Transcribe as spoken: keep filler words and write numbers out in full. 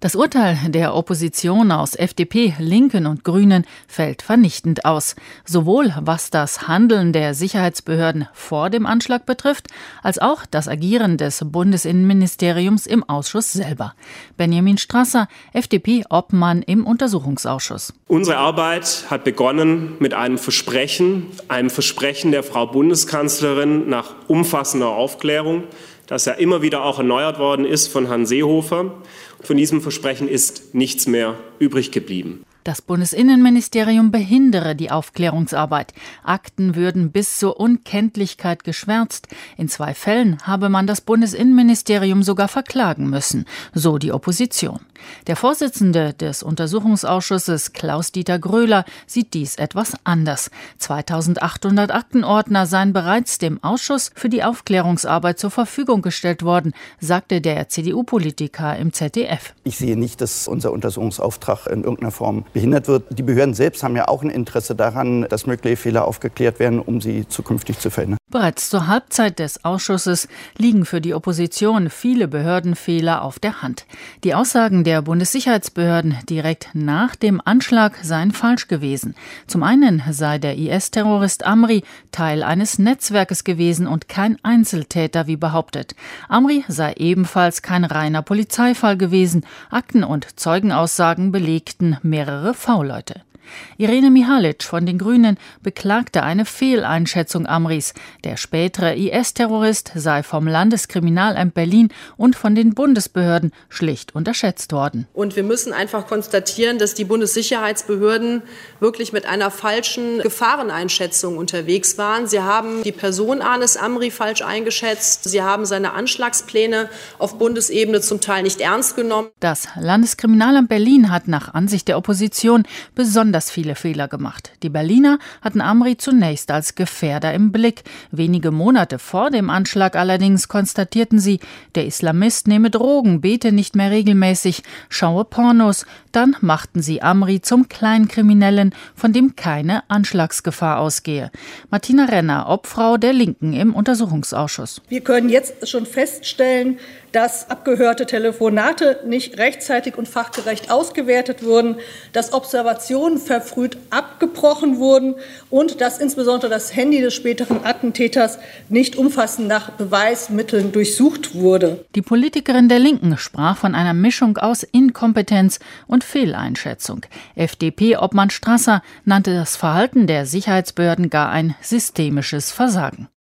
Das Urteil der Opposition aus F D P, Linken und Grünen fällt vernichtend aus. Sowohl was das Handeln der Sicherheitsbehörden vor dem Anschlag betrifft, als auch das Agieren des Bundesinnenministeriums im Ausschuss selber. Benjamin Strasser, F D P-Obmann im Untersuchungsausschuss. Unsere Arbeit hat begonnen mit einem Versprechen, einem Versprechen der Frau Bundeskanzlerin nach umfassender Aufklärung, das ja immer wieder auch erneuert worden ist von Herrn Seehofer. Von diesem Versprechen ist nichts mehr übrig geblieben. Das Bundesinnenministerium behindere die Aufklärungsarbeit. Akten würden bis zur Unkenntlichkeit geschwärzt. In zwei Fällen habe man das Bundesinnenministerium sogar verklagen müssen, so die Opposition. Der Vorsitzende des Untersuchungsausschusses, Klaus-Dieter Gröler, sieht dies etwas anders. zweitausendachthundert Aktenordner seien bereits dem Ausschuss für die Aufklärungsarbeit zur Verfügung gestellt worden, sagte der C D U-Politiker im Z D F. Ich sehe nicht, dass unser Untersuchungsauftrag in irgendeiner Form behindert wird. Die Behörden selbst haben ja auch ein Interesse daran, dass mögliche Fehler aufgeklärt werden, um sie zukünftig zu verhindern. Bereits zur Halbzeit des Ausschusses liegen für die Opposition viele Behördenfehler auf der Hand. Die Aussagen der Bundessicherheitsbehörden direkt nach dem Anschlag seien falsch gewesen. Zum einen sei der I S-Terrorist Amri Teil eines Netzwerkes gewesen und kein Einzeltäter, wie behauptet. Amri sei ebenfalls kein reiner Polizeifall gewesen. Akten und Zeugenaussagen belegten mehrere V-Leute. Irene Mihalic von den Grünen beklagte eine Fehleinschätzung Amris. Der spätere I S-Terrorist sei vom Landeskriminalamt Berlin und von den Bundesbehörden schlicht unterschätzt worden. Und wir müssen einfach konstatieren, dass die Bundessicherheitsbehörden wirklich mit einer falschen Gefahreneinschätzung unterwegs waren. Sie haben die Person Anis Amri falsch eingeschätzt. Sie haben seine Anschlagspläne auf Bundesebene zum Teil nicht ernst genommen. Das Landeskriminalamt Berlin hat nach Ansicht der Opposition besonders viele Fehler gemacht. Die Berliner hatten Amri zunächst als Gefährder im Blick. Wenige Monate vor dem Anschlag allerdings konstatierten sie, der Islamist nehme Drogen, bete nicht mehr regelmäßig, schaue Pornos. Dann machten sie Amri zum Kleinkriminellen, von dem keine Anschlagsgefahr ausgehe. Martina Renner, Obfrau der Linken im Untersuchungsausschuss. Wir können jetzt schon feststellen, dass abgehörte Telefonate nicht rechtzeitig und fachgerecht ausgewertet wurden, dass Observationen verfrüht abgebrochen wurden und dass insbesondere das Handy des späteren Attentäters nicht umfassend nach Beweismitteln durchsucht wurde. Die Politikerin der Linken sprach von einer Mischung aus Inkompetenz und Fehleinschätzung. F D P-Obmann Strasser nannte das Verhalten der Sicherheitsbehörden gar ein systemisches Versagen.